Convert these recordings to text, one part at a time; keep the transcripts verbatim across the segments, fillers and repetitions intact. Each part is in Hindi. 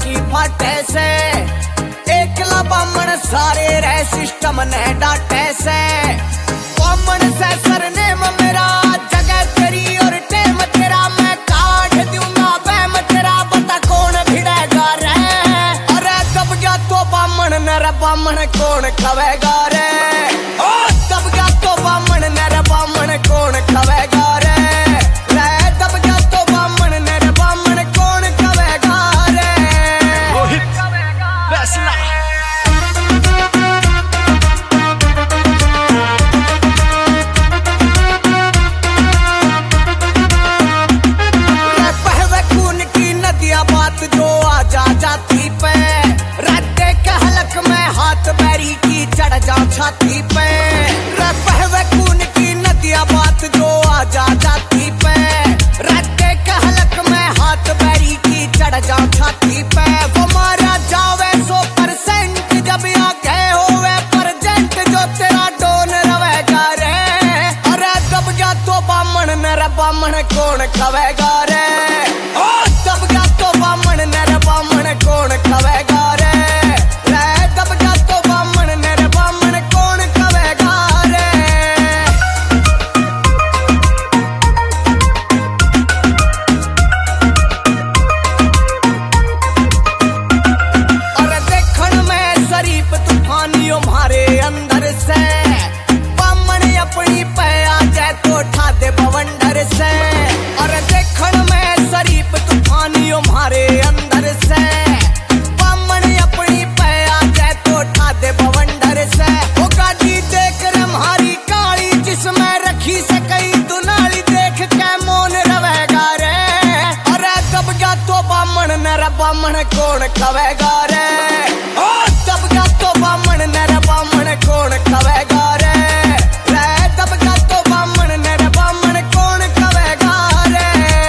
की फाटे से, एकला बामण सारे रह सिस्टम ने डाटे से। बामण से सरनेम मेरा, जगह तेरी और टेम तेरा, मैं काट दूंगा बैम तेरा, बता कौन भिड़ेगा रे। अरे दब गया तो बामण ने रे बामण कौन खवेगा रे। ओ दब गया तो बामण ने रे बामण कौन खवेगा रे। रे दब गया तो बामण ने रे बामण कौन खवेगा रे। रोहित फैसला बात जो आ जा जाती पे, रट्टे के हलक में हाथ बैरी की चढ़ जा छाती पे। बहवे खून की नदियां बात जो आ जा जाती पे, रट्टे के हलक में हाथ बैरी की चढ़ जा छाती पे। वो मारा जावे सौ परसेंट जब आगे होवे परजेंट, जो तेरा डोन रवेगा रे। अरे दब गया तो बामण ने रे बामण कौन खवेगा रे। ओ दब गया तो बामण ने रे बामण कौन खवेगा रे। रे दब गया तो बामण ने रे बामण कौन खवेगा रे। अरे देखण में शरीफ तूफानियों मारे अंदर से, बामण अपनी पे आ जाए तो ठा दे बवंडर से। अरे देखण में शरीफ तूफानियों मारे अंदर से, बामण अपनी पे आ जाए तो ठा दे बवंडर से। वो गाड़ी देख रे मारी काली, जिसमें रखी से कई दुनाली, देख के मोन रवेगा रे। अरे दब गया तो बामण ने रे बामण कौन खवेगा रे। ओ दब गया तो बामण ने रे बामण कौन खवेगा रे। रे दब गया तो बामण ने रे बामण कौन खवेगा रे।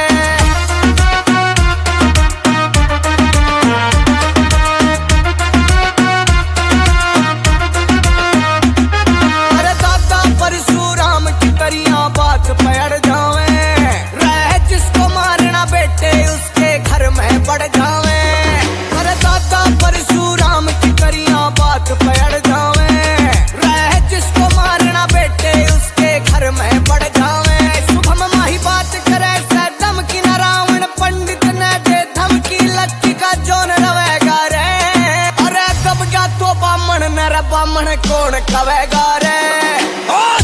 अरे दादा परशुराम की तरिया बात पड़ जावे, रह जिसको मारना बेटे उसके घर में बढ़ जावे। अरे दादा परशुराम की तरिया बात पड़ जावे, रह जिसको मारना बेटे उसके घर में बढ़ जावे। शुभम माही बात करे से धमकी न, रावण पंडित ने दे धमकी, लक्की का जोन रवेगा रे। अरे दब गया तो बामण ने रे बामण कौन खवेगा रे। ओ